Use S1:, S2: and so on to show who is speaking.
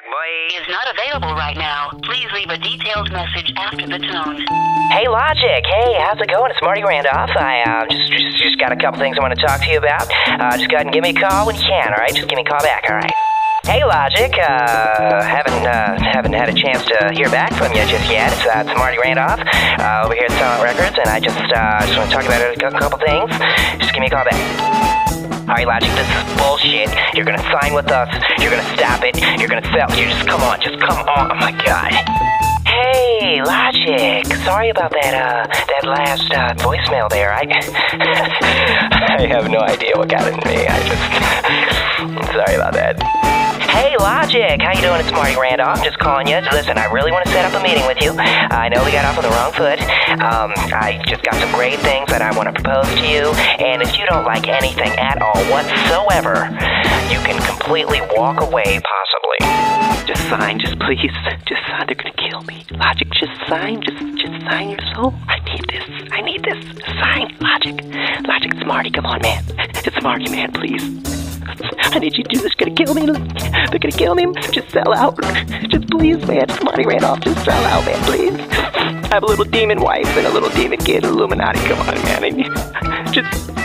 S1: back, boy.
S2: Is not available right now. Please leave a detailed message after the tone.
S1: Hey, Logic. Hey, how's it going? It's Marty Randolph. I just got a couple things I want to talk to you about. Just go ahead and give me a call when you can, all right? Just give me a call back, all right? Hey, Logic. Haven't had a chance to hear back from you just yet. It's Marty Randolph over here at Silent Records, and I just want to talk about a couple things. Just give me a call back. Alright, Logic, this is bullshit. You're gonna sign with us. You're gonna stop it. You're gonna sell. You just come on. Oh my god. Hey, Logic. Sorry about that last voicemail there. I have no idea what got into me. Sorry about that. Hey, Logic, how you doing? It's Marty Randolph. I'm just calling you. Listen, I really want to set up a meeting with you. I know we got off on the wrong foot. I just got some great things that I want to propose to you. And if you don't like anything at all whatsoever, you can completely walk away, possibly. Just sign, just please. Just sign. They're gonna kill me. Logic, just sign. Just sign your soul. I need this. Sign, Logic. Logic, it's Marty. Come on, man. It's Marty, man, please. I need you to do this. They're gonna kill me. They're gonna kill me. Just sell out. Just please, man. It's Marty Randolph. Just sell out, man, please. I have a little demon wife and a little demon kid, Illuminati. Come on, man. Just